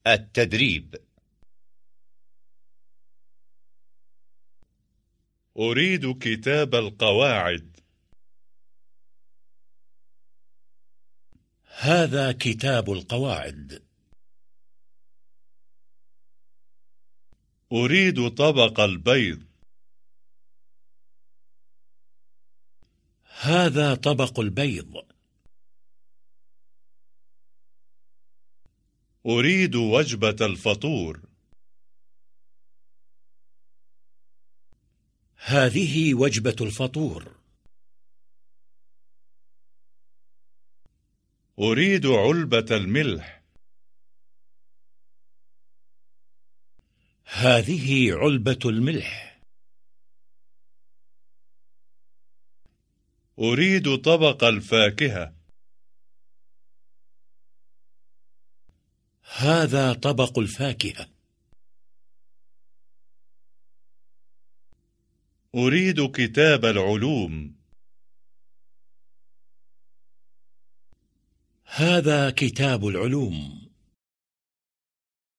التدريب. أريد كتاب القواعد. هذا كتاب القواعد. أريد طبق البيض. هذا طبق البيض. أريد وجبة الفطور. هذه وجبة الفطور. أريد علبة الملح. هذه علبة الملح. أريد طبق الفاكهة. هذا طبق الفاكهة. أريد كتاب العلوم. هذا كتاب العلوم.